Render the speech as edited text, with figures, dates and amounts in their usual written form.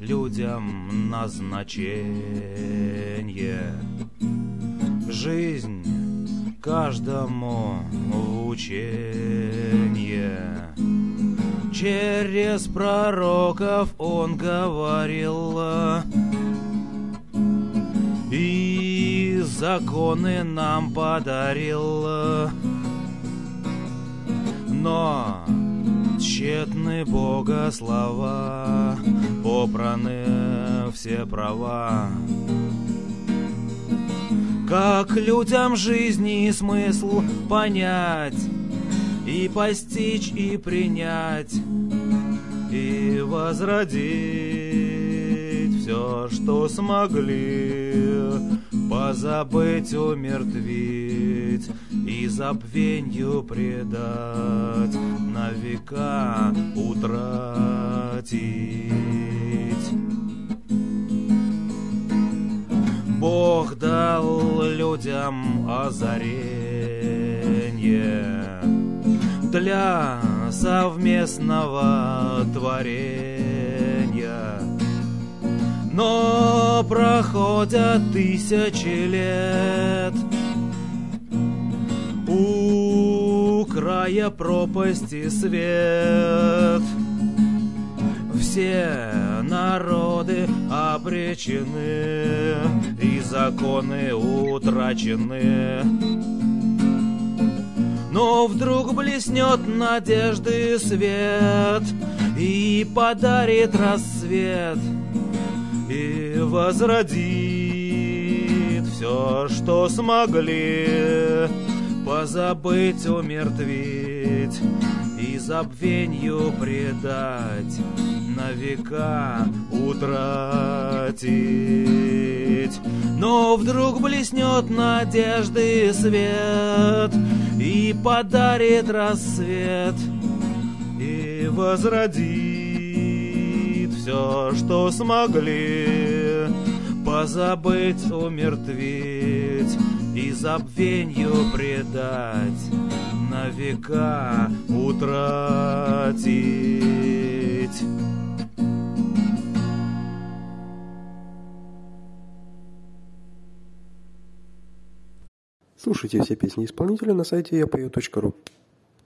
людям назначение. Жизнь каждому в ученье. Через пророков он говорил, и законы нам подарил. Но тщетны Бога слова, попраны все права. Как людям жизни смысл понять, и постичь, и принять, и возродить все, что смогли, позабыть, умертвить и забвенью предать, на века утратить. Бог дал людям озарение для совместного творения. Но проходят тысячи лет, у края пропасти свет. Все народы обречены, и законы утрачены. Но вдруг блеснет надежды свет и подарит рассвет, и возродит все, что смогли, позабыть, умертвить и забвенью предать, на века утратить. Но вдруг блеснет надежды свет и подарит рассвет, и возродит все, что смогли, позабыть, умертвить и забвенью предать, на века утратить. Слушайте все песни исполнителя на сайте yapою.ru.